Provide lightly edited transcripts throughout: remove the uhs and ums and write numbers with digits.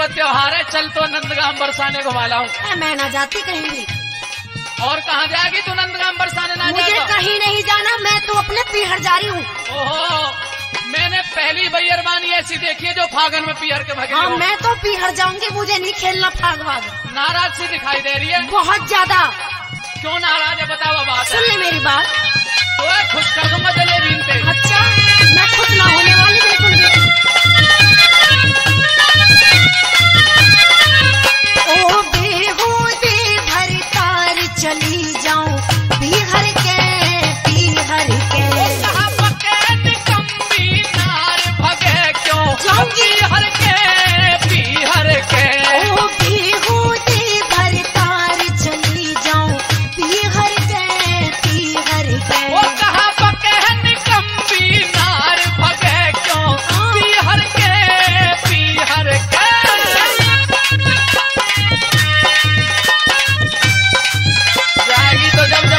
को त्योहार है, चल तो नंदगाम बरसाने को वाला हूँ। मैं ना जाती कहीं भी। और कहाँ जाएगी तू? नंदगाम बरसाने ना मुझे जाएगा? कहीं नहीं जाना, मैं तो अपने पीहर जा रही हूँ। ओहो, मैंने पहली बैरबानी ऐसी देखी है जो फागन में पीहर के भगे। हाँ, मैं तो पीहर जाऊंगी, मुझे नहीं खेलना फाग वाग। नाराज सी दिखाई दे रही है। बहुत ज्यादा। क्यों नाराज है बताओ बात। सुन ले मेरी बात। तो खुश कर दूंगा जलेबी पे। अच्छा, मैं खुश ना होने वाली बिल्कुल भी। ओ बेहूदे भर तार चली जाऊं पीहर के पीहर के। निकम्मी नार भगे क्यों जाऊंगी पीहर के पीहर के। ओ बेहूदे भर तार चली जाऊं पीहर के पीहर के। वो कहा पके निकम्मी नार भगे क्यों पीहर के पीहर के। जाएगी तो जब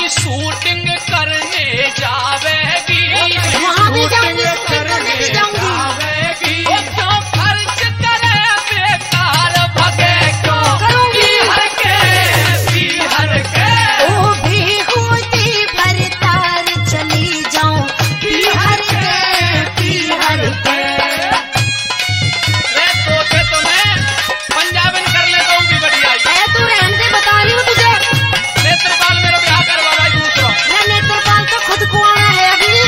कहीं शूटिंग करने जावेगी, वहाँ भी जाऊंगी, शूटिंग करने भी जाऊंगी। जावेगी। वो क्यों खर्च करे बेकार भगे क्यों करूंगी। पीहर के ओ बेहूदी भरतार चली जाऊं पीहर के रे तोते तो मैं पंजाबन कर लेता हूँ भी बढ़िया ही। ए तू रहने दे, बता रही हूँ तुझे। नेत्रपाल मेरा ब्याह करवा भाई दूसरा। रे नेत्रपाल तो खुद को आना है अभी।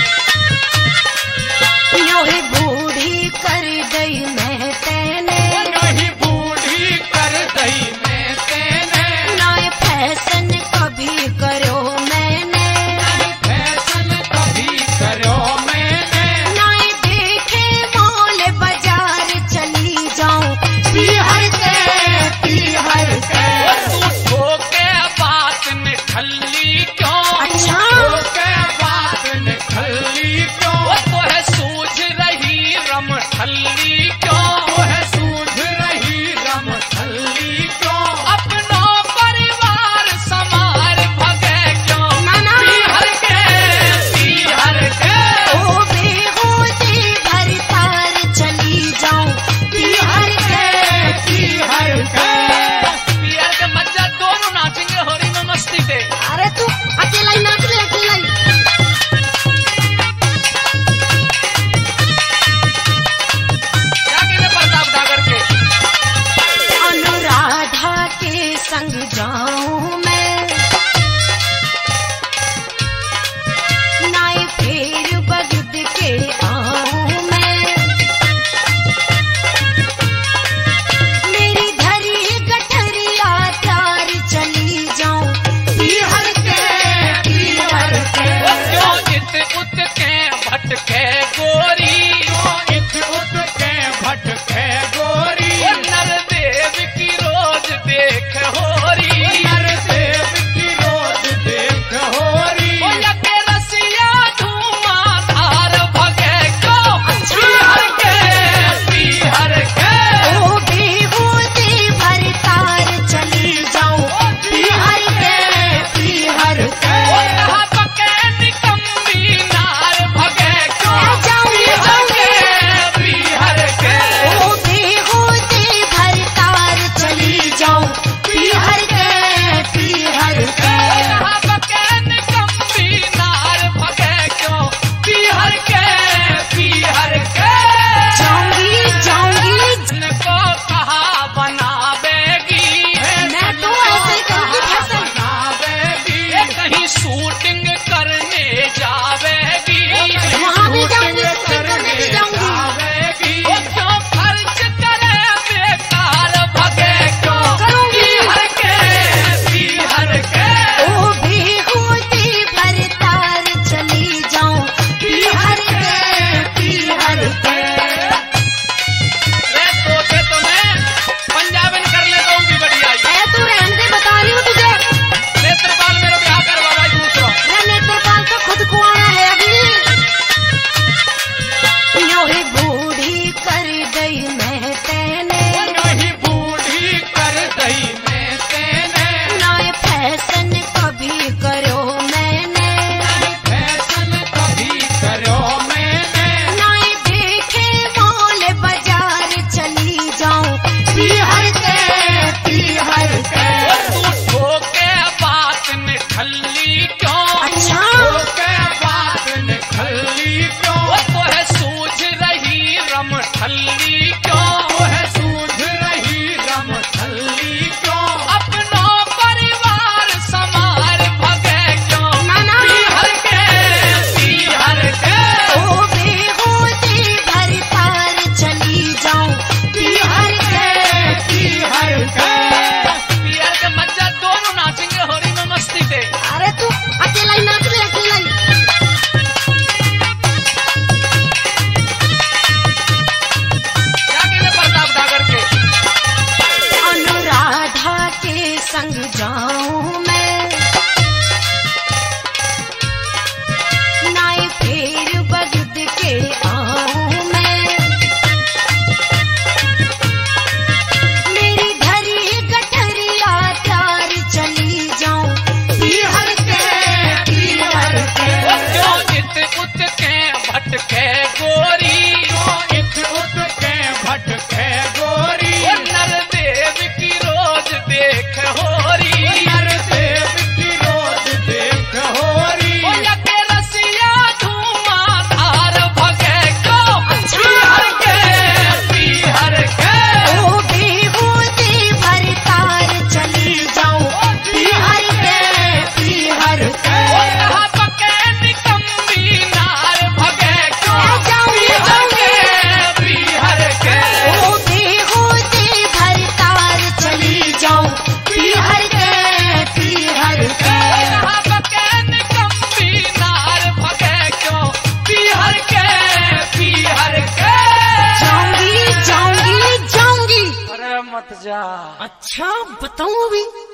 यो ही बूढ़ी कर गई मैं तेने, नहीं बूढ़ी कर दई मैं तेने, नए फैशन कभी करो मैंने, फैशन कभी करो मैंने, नए देखे मॉल बाजार चली जाऊं पीहर के। तू ठोके बात निकली क्यों? अच्छा। ठोके बात निकली क्यों? वो तो है सूझ रही रम ठल्ली क्यों? वो है सूझ रही रम ठल्ली क्यों? अपना परिवार समार भगे क्यों? ना ना। पीहर के ओ बेहूदी भरतार चली जाऊं पीहर के। पीहर के मज्जा दोनों नाचेंगे होली में मस्ती से। अरे तू अकेला ही नाच ले, अकेला ही। क्या कहने प्रताप सागर के? अनुराधा के संग जाऊं मैं, नाई फेर बगद के आऊं मैं, मेरी धरी गठरिया तार चली जाऊं पीहर के। वो क्यों इत उत के भटके गोरी? क्यों इत उत के भटके गोरी? वो नरदेव की रोज देख होरी, नरदेव की रोज देख होरी। वो लगे रसिया धुआंधार भगे क्यों? पीहर के ओ बेहूदी भरतार चली जाऊं पीहर के। वो कहा पके निकम्मी नार भगे क्यों? पीहर के ओ बेहूदी भरतार चली जाऊं पीहर के। कहा पके निकम्मी नार भगे क्यों? पीहर के जाऊंगी। को कहा बनावेगी, मैं तो ऐसे ही करूंगी फैशन। बनावेगी। कहीं शूटिंग करने जावेगी, वहाँ भी जाऊंगी, शूटिंग करने भी जाऊंगी। जावेगी। वो क्यों खर्च करे बेकार भगे क्यों? करूंगी। पीहर के ओ बेहूदी भरतार चली जाऊं पीहर के। रे तोते तो मैं पंजाबन कर लेता हूँ भी बढ़िया ही। ए तू रहने दे, बता रही हूँ तुझे। नेत्रपाल मेरा ब्याह करवा भाई दूसरा। रे नेत्रपाल तो खुद को आना है अभी। यो ही बूढ़ी कर गई मैं तेने, नहीं बूढ़ी कर दई मैं तेने, नए फैशन कभी करो मैंने, फैशन कभी करो मैंने, नए देखे मॉल बाजार चली जाऊं पीहर के। तू ठोके बात निकली क्यों? अच्छा। ठोके बात निकली क्यों? वो तो है सूझ रही रम ठल्ली क्यों? वो है सूझ रही रम ठल्ली क्यों? अपना परिवार समार भगे क्यों? ना ना। पीहर के ओ बेहूदी भरतार चली जाऊं पीहर के। पीहर के मज्जा दोनों नाचेंगे होली में मस्ती से। अरे बताऊं अभी